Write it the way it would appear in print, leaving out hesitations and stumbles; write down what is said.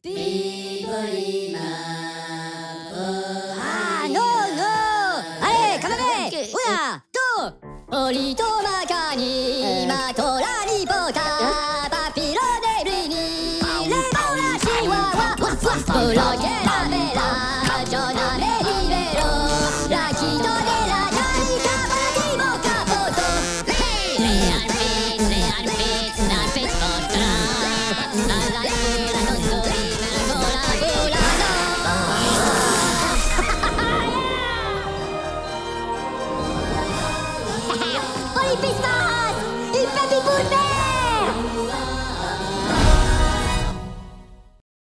Ah non, non. Allez, quand même. Una, deux. Oli tomakani, matorani pota, papilo de blini, les bola chihuahua, bloquer la vela, Joname libero, la quito de la yaica, patimo capoto. Le arpits potra, la non so vivere con la volano. Oli